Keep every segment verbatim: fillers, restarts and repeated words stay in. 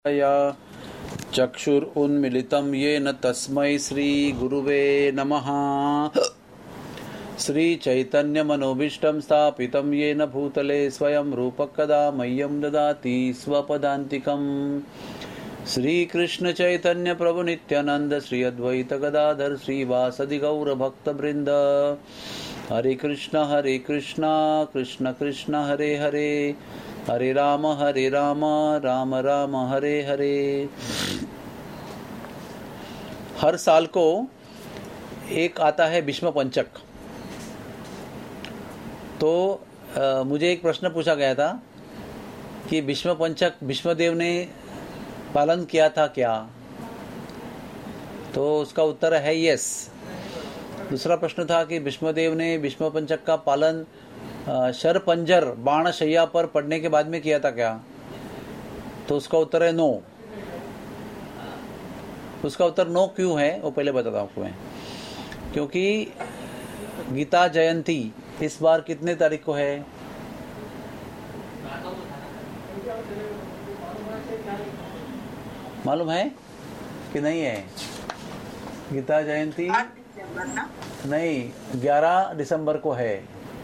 या चक्षुरुन्मिलितं येन तस्मै श्रीगुरुवे नमः। श्रीचैतन्यमनोभीष्टं स्थापितं येन भूतले स्वयं रूपः कदा मह्यं ददाति स्वपदान्तिकम्। श्रीकृष्ण चैतन्य प्रभु नित्यानंद श्री अद्वैत गदाधर श्रीवासदि गौर भक्तवृंद। हरे कृष्ण हरे कृष्ण कृष्ण कृष्ण हरे हरे, हरे राम हरे राम राम राम हरे हरे। हर साल को एक आता है भीष्म पंचक। तो आ, मुझे एक प्रश्न पूछा गया था कि भीष्म पंचक भीष्मदेव ने पालन किया था क्या? तो उसका उत्तर है यस। दूसरा प्रश्न था कि भीष्मदेव ने भीष्म पंचक का पालन शर पंजर बाण शैया पर पड़ने के बाद में किया था क्या? तो उसका उत्तर है नो। उसका उत्तर नो क्यों है वो पहले बताता हूँ आपको मैं। क्योंकि गीता जयंती इस बार कितने तारीख को है? मालूम है कि नहीं है? गीता जयंती नहीं, ग्यारह दिसंबर को है।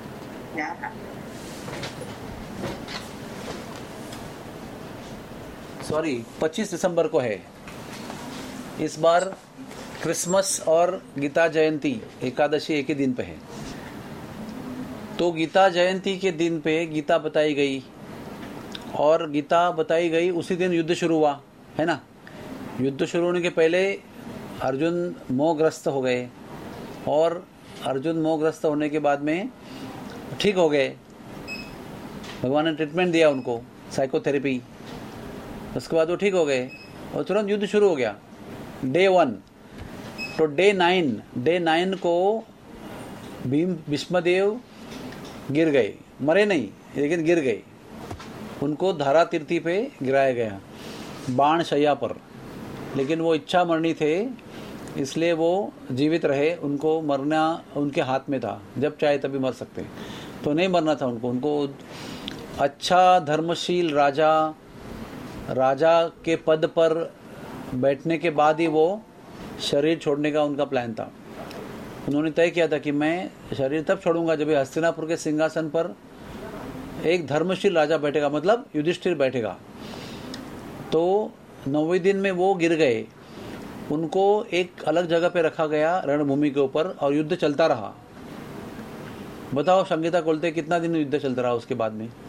सॉरी, पच्चीस दिसंबर को है। इस बार क्रिसमस और गीता जयंती एकादशी एक ही दिन पे है। तो गीता जयंती के दिन पे गीता बताई गई और गीता बताई गई उसी दिन युद्ध शुरू हुआ है ना। युद्ध शुरू होने के पहले अर्जुन मोहग्रस्त हो गए और अर्जुन मोहग्रस्त होने के बाद में ठीक हो गए। भगवान ने ट्रीटमेंट दिया उनको, साइकोथेरेपी। उसके बाद वो ठीक हो गए और तुरंत युद्ध शुरू हो गया डे वन। तो डे नाइन डे नाइन को भीम भीष्मदेव गिर गए, मरे नहीं लेकिन गिर गए। उनको धारा तीर्थी पे गिराया गया बाण शैया पर, लेकिन वो इच्छा मरनी थे इसलिए वो जीवित रहे। उनको मरना उनके हाथ में था, जब चाहे तभी मर सकते। तो नहीं मरना था उनको। उनको अच्छा धर्मशील राजा राजा के पद पर बैठने के बाद ही वो शरीर छोड़ने का उनका प्लान था। उन्होंने तय किया था कि मैं शरीर तब छोड़ूंगा जब हस्तिनापुर के सिंहासन पर एक धर्मशील राजा बैठेगा, मतलब युधिष्ठिर बैठेगा। तो नौवें दिन में वो गिर गए। उनको एक अलग जगह पे रखा गया रणभूमि के ऊपर और युद्ध चलता रहा। बताओ संगीता कोलते कितना दिन युद्ध चलता रहा उसके बाद में?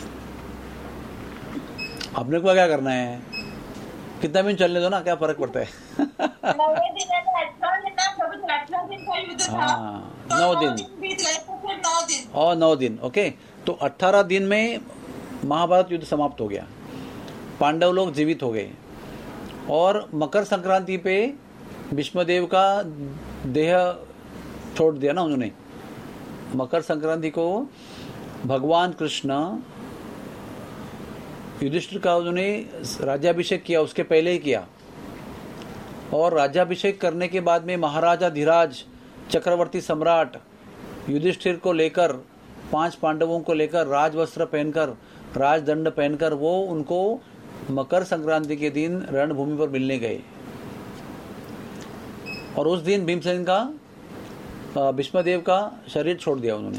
आपने को क्या करना है? कितना दिन चलने दो ना, क्या फर्क पड़ता है? हाँ, नौ दिन और नौ दिन ओके। तो अठारह दिन में महाभारत युद्ध समाप्त हो गया। पांडव लोग जीवित हो गए और मकर संक्रांति पे भीष्मदेव का देह छोड़ दिया ना उन्होंने। मकर संक्रांति को भगवान कृष्ण युधिष्ठिर का उन्होंने राज्याभिषेक किया, उसके पहले ही किया। और राज्याभिषेक करने के बाद में महाराजा धीराज चक्रवर्ती सम्राट युधिष्ठिर को लेकर, पांच पांडवों को लेकर राजवस्त्र पहनकर, राजदंड पहनकर वो उनको मकर संक्रांति के दिन रणभूमि पर मिलने गए। और उस दिन भीमसेन का भीष्मदेव का शरीर छोड़ दिया उन्होंने।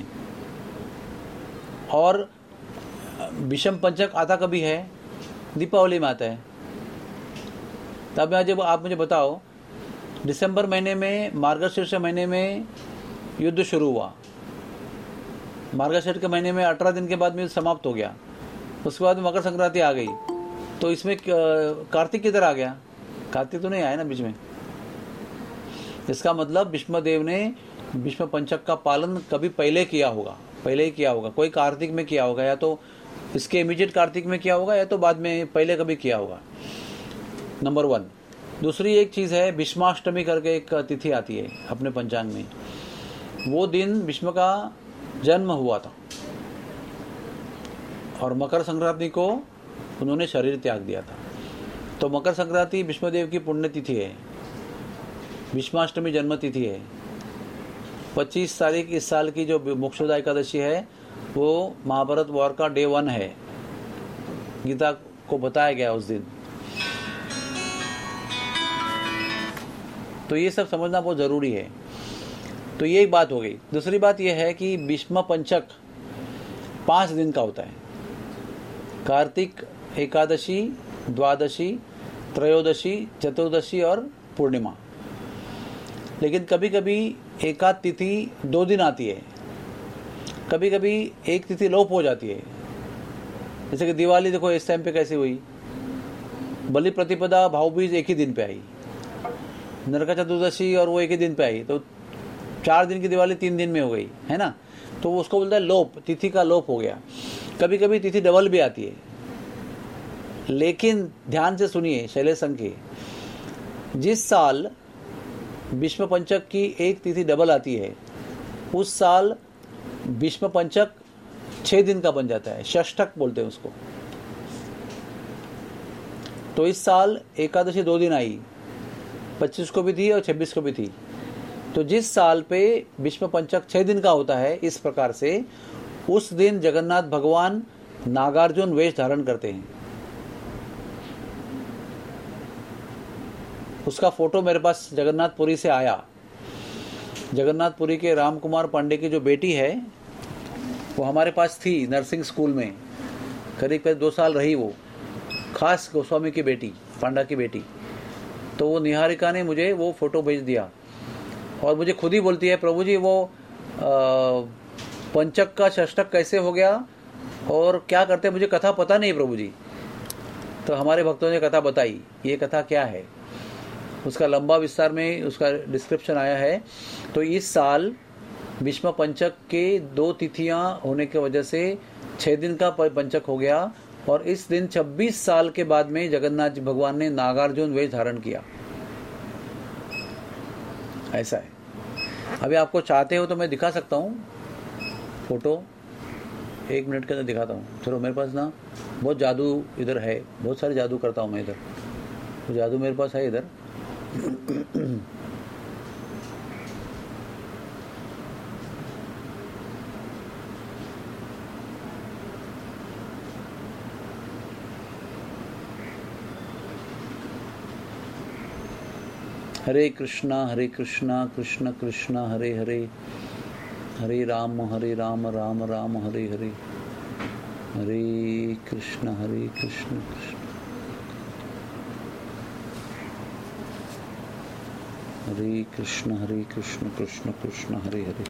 और भीष्म पंचक आता कभी है? दीपावली में आता है। तब जब आप मुझे बताओ, दिसंबर महीने में मार्गशीर्ष महीने में युद्ध शुरू हुआ। मार्गशीर्ष के महीने में अठारह दिन के बाद में समाप्त हो गया। उसके बाद मकर संक्रांति आ गई। तो इसमें कार्तिक किधर आ गया? कार्तिक तो नहीं आया ना बीच में। इसका मतलब भीष्मदेव ने भीष्म पंचक का पालन कभी पहले किया होगा, पहले ही किया होगा। कोई कार्तिक में किया होगा, या तो इसके इमीडिएट कार्तिक में किया होगा, या तो बाद में पहले कभी किया होगा। Number one. दूसरी एक चीज़ है, भीष्माष्टमी करके एक तिथि आती है अपने पंचांग में। वो दिन भीष्म का जन्म हुआ था और मकर संक्रांति को उन्होंने शरीर त्याग दिया था। तो मकर संक्रांति भीष्मदेव की पुण्यतिथि है, भीष्माष्टमी जन्म तिथि है। पच्चीस तारीख इस साल की जो मोक्षदा एकादशी है वो महाभारत वॉर का डे वन है। गीता को बताया गया उस दिन। तो ये सब समझना बहुत ज़रूरी है। तो ये एक बात हो गई। दूसरी बात यह है कि भीष्म पंचक पाँच दिन का होता है। कार्तिक एकादशी, द्वादशी, त्रयोदशी, चतुर्दशी और पूर्णिमा। लेकिन कभी कभी एकाद तिथि दो दिन आती है, कभी कभी एक तिथि लोप हो जाती है। जैसे कि दिवाली देखो इस टाइम पे कैसे हुई, बलि प्रतिपदा भाऊबीज एक ही दिन पे आई, नरक चतुर्दशी और वो एक ही दिन पे आई, तो चार दिन की दिवाली तीन दिन में हो गई, है ना। तो उसको बोलता है लोप, तिथि का लोप हो गया। कभी कभी तिथि डबल भी आती है। लेकिन ध्यान से सुनिए शैलेश संके, जिस साल भीष्म पंचक की एक तिथि डबल आती है उस साल भीष्म पंचक छह दिन का बन जाता है, षष्ठक बोलते हैं उसको। तो इस साल एकादशी दो दिन आई, पच्चीस को भी थी और छब्बीस को भी थी। तो जिस साल पे भीष्म पंचक छह दिन का होता है, इस प्रकार से उस दिन जगन्नाथ भगवान नागार्जुन वेश धारण करते हैं। उसका फोटो मेरे पास जगन्नाथपुरी से आया। जगन्नाथपुरी के राम कुमार पांडे की जो बेटी है वो हमारे पास थी नर्सिंग स्कूल में, करीब करीब दो साल रही वो, खास गोस्वामी की बेटी, पांडा की बेटी। तो वो निहारिका ने मुझे वो फोटो भेज दिया और मुझे खुद ही बोलती है, प्रभु जी वो आ, पंचक का षष्ठक कैसे हो गया और क्या करते, मुझे कथा पता नहीं प्रभु जी। तो हमारे भक्तों ने कथा बताई, ये कथा क्या है, उसका लंबा विस्तार में उसका डिस्क्रिप्शन आया है। तो इस साल भीष्म पंचक के दो तिथियां होने की वजह से छह दिन का पंचक हो गया और इस दिन छब्बीस साल के बाद में जगन्नाथ जी भगवान ने नागार्जुन वेश धारण किया। ऐसा है। अभी आपको चाहते हो तो मैं दिखा सकता हूँ फोटो, एक मिनट के अंदर दिखाता हूँ। चलो, मेरे पास ना बहुत जादू इधर है, बहुत सारे जादू करता हूँ मैं इधर, तो जादू मेरे पास है इधर। हरे कृष्णा हरे कृष्णा कृष्ण कृष्ण हरे हरे, हरे राम हरे राम राम राम हरे हरे, हरे कृष्ण हरे कृष्ण कृष्ण हरे कृष्ण हरे कृष्ण कृष्ण कृष्ण हरे हरे।